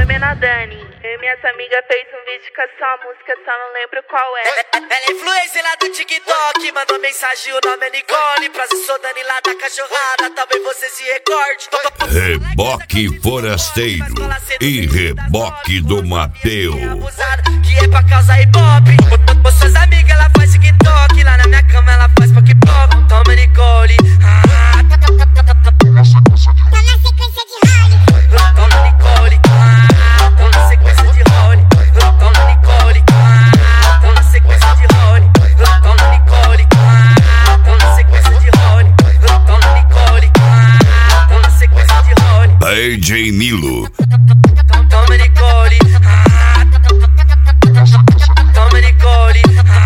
Menor Dani, eu e minhas amigas fez um vídeo com essa música, só não lembro qual é. Ela é influencer lá do TikTok, mandou mensagem, o nome é Nicole. Prazer, sou Dani lá da cachorrada, talvez você se recorde. Reboque Forasteiro e Reboque do Mateu. Que é pra causar hip-hop. Com suas amigas ela faz TikTok, lá na minha cama ela faz pop-pop. Toma Nicole. DJ Nilo. Toma Nicole. Toma Nicole.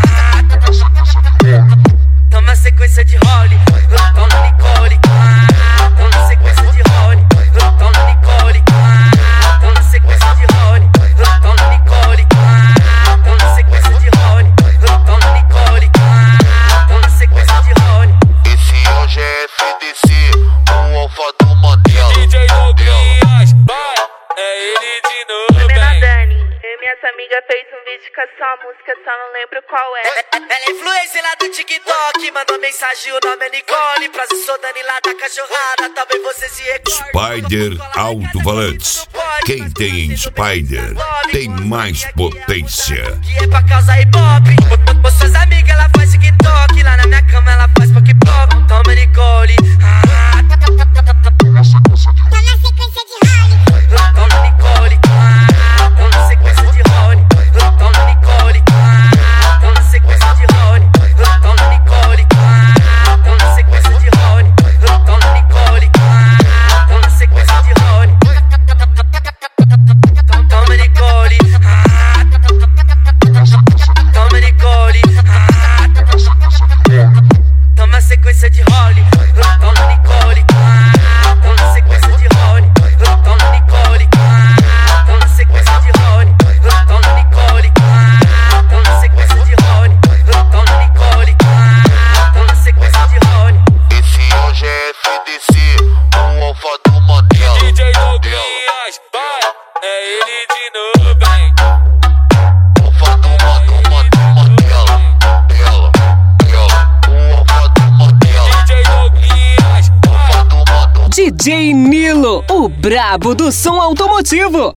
Toma sequência de role. Toma Nicole. Toma sequência de role. Toma Nicole. Toma sequência de role. Toma Nicole. Toma sequência de role. Toma Nicole. Toma sequência de role. Esse hoje é FDC, um alfa do Mandela. DJ Douglas, vai, é ele de novo, Menor bem. Dani, eu e minhas amigas fez um vídeo com essa música, só não lembro qual é. Ela é influencer lá do TikTok, mandou mensagem, o nome é Nicole. Prazer, sou Dani lá da cachorrada, talvez você se recorde. Spider Alto-Falantes. Quem tem Spider tem mais potência. Que é pra causar hip-hop. Com suas amigas ela faz TikTok, lá na minha cama ela faz pop-pop. Toma Nicole. Toma sequência de role. Toma Nicole. Toma sequência de role. Toma Nicole. Toma sequência de role. Toma Nicole. Toma sequência de role. Toma Nicole. Toma sequência de role. Toma Nicole. Toma Nicole. Toma sequência de role. Toma Nicole. Toma sequência de role. Toma Nicole. Toma sequência de role. Toma Nicole. Toma sequência de role. Toma Nicole. Toma sequência de role. Esse hoje é FDC, um alfa do Mandela. DJ Douglas, vai, é ele de novo, bem. Alfa do Mandela. Um alfa do Mandela. DJ Douglas, vai. Alfa do Mandela. DJ Nilo, o brabo do som automotivo.